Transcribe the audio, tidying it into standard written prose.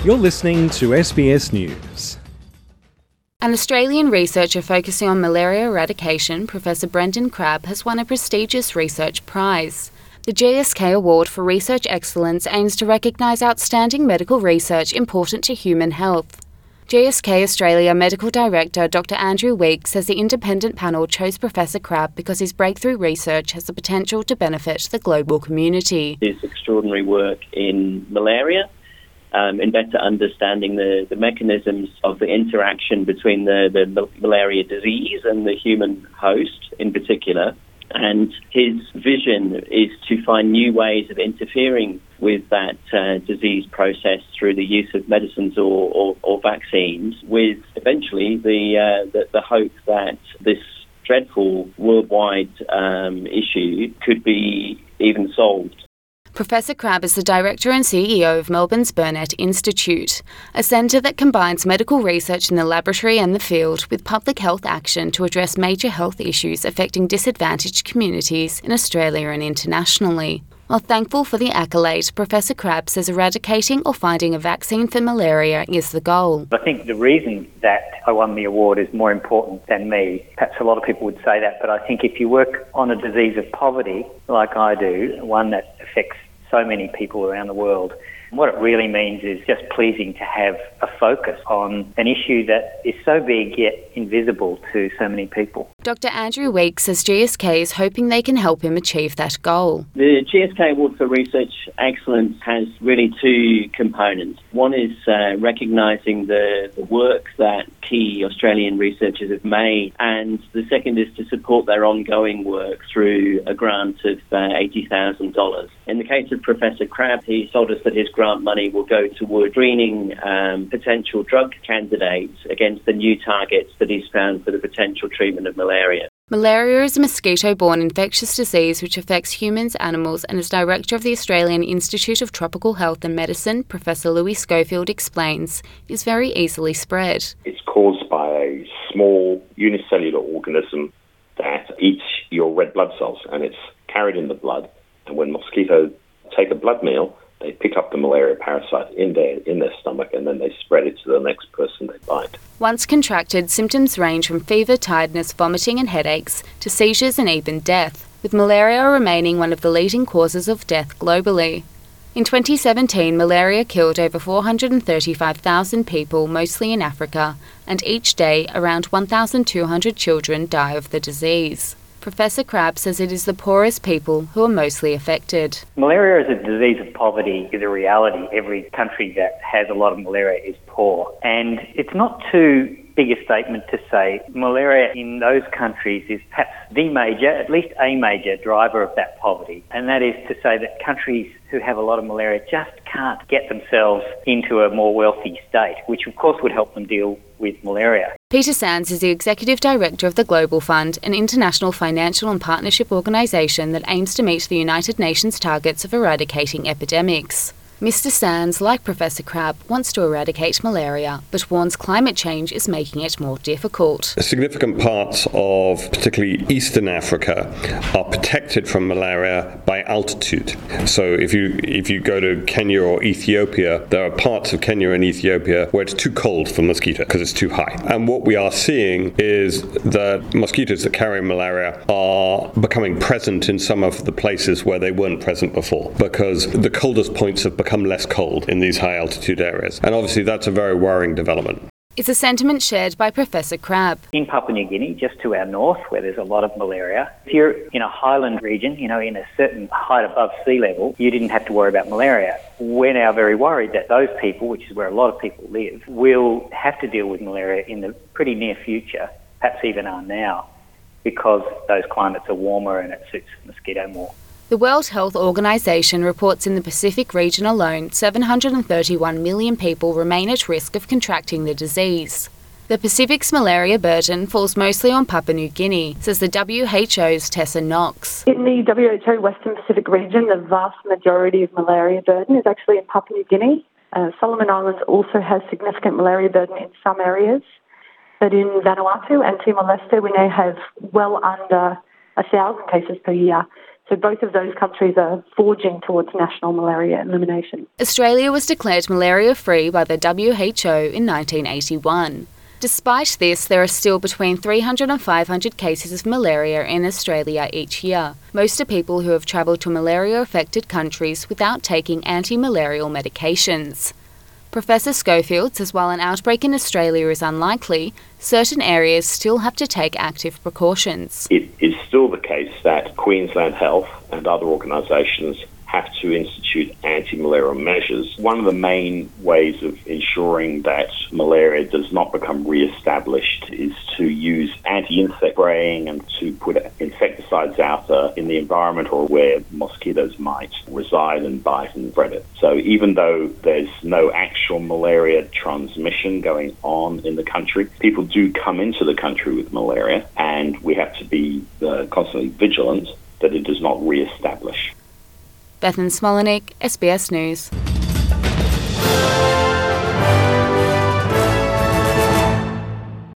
You're listening to SBS News. An Australian researcher focusing on malaria eradication, Professor Brendan Crabb, has won a prestigious research prize. The GSK Award for Research Excellence aims to recognise outstanding medical research important to human health. GSK Australia Medical Director Dr Andrew Weeks says the independent panel chose Professor Crabb because his breakthrough research has the potential to benefit the global community. His extraordinary work in malaria, in better understanding the mechanisms of the interaction between the malaria disease and the human host in particular. And his vision is to find new ways of interfering with that disease process through the use of medicines or vaccines, with eventually the hope that this dreadful worldwide issue could be even solved. Professor Crabb is the Director and CEO of Melbourne's Burnet Institute, a centre that combines medical research in the laboratory and the field with public health action to address major health issues affecting disadvantaged communities in Australia and internationally. While thankful for the accolade, Professor Crabb says eradicating or finding a vaccine for malaria is the goal. I think the reason that I won the award is more important than me. Perhaps a lot of people would say that, but I think if you work on a disease of poverty, like I do, one that affects so many people around the world, what it really means is just pleasing to have a focus on an issue that is so big yet invisible to so many people. Dr Andrew Weeks says GSK is hoping they can help him achieve that goal. The GSK Award for Research Excellence has really two components. One is recognising the work that key Australian researchers have made, and the second is to support their ongoing work through a grant of $80,000. In the case of Professor Crabb, he told us that his grant money will go toward screening potential drug candidates against the new targets that he's found for the potential treatment of malaria. Malaria is a mosquito-borne infectious disease which affects humans, animals, and as Director of the Australian Institute of Tropical Health and Medicine, Professor Louis Schofield explains, is very easily spread. It's caused by a small unicellular organism that eats your red blood cells, and it's carried in the blood. And when mosquitoes take a blood meal, they pick up the malaria parasite in their stomach, and then they spread it to the next person they bite. Once contracted, symptoms range from fever, tiredness, vomiting and headaches to seizures and even death, with malaria remaining one of the leading causes of death globally. In 2017, malaria killed over 435,000 people, mostly in Africa, and each day around 1,200 children die of the disease. Professor Crabb says it is the poorest people who are mostly affected. Malaria as a disease of poverty is a reality. Every country that has a lot of malaria is poor. And it's not too big a statement to say malaria in those countries is perhaps the major, at least a major driver of that poverty. And that is to say that countries who have a lot of malaria just can't get themselves into a more wealthy state, which of course would help them deal with malaria. Peter Sands is the Executive Director of the Global Fund, an international financial and partnership organisation that aims to meet the United Nations targets of eradicating epidemics. Mr Sands, like Professor Crabb, wants to eradicate malaria, but warns climate change is making it more difficult. Significant parts of particularly Eastern Africa are protected from malaria by altitude. So if you go to Kenya or Ethiopia, there are parts of Kenya and Ethiopia where it's too cold for mosquito because it's too high. And what we are seeing is that mosquitoes that carry malaria are becoming present in some of the places where they weren't present before, because the coldest points have become less cold in these high altitude areas. And obviously that's a very worrying development. It's a sentiment shared by Professor Crabb. In Papua New Guinea, just to our north, where there's a lot of malaria, if you're in a highland region, in a certain height above sea level, you didn't have to worry about malaria. We're now very worried that those people, which is where a lot of people live, will have to deal with malaria in the pretty near future, perhaps even are now, because those climates are warmer and it suits the mosquito more. The World Health Organization reports in the Pacific region alone, 731 million people remain at risk of contracting the disease. The Pacific's malaria burden falls mostly on Papua New Guinea, says the WHO's Tessa Knox. In the WHO Western Pacific region, the vast majority of malaria burden is actually in Papua New Guinea. Solomon Islands also has significant malaria burden in some areas, but in Vanuatu and Timor-Leste we now have well under 1,000 cases per year. So both of those countries are forging towards national malaria elimination. Australia was declared malaria-free by the WHO in 1981. Despite this, there are still between 300 and 500 cases of malaria in Australia each year. Most are people who have travelled to malaria-affected countries without taking anti-malarial medications. Professor Schofield says while an outbreak in Australia is unlikely, certain areas still have to take active precautions. It is still the case that Queensland Health and other organisations have to institute anti-malarial measures. One of the main ways of ensuring that malaria does not become re-established is to use anti-insect spraying and to put insecticides out in the environment or where mosquitoes might reside and bite and spread it. So even though there's no actual malaria transmission going on in the country, people do come into the country with malaria, and we have to be constantly vigilant that it does not re-establish. Bethan Smolenick, SBS News.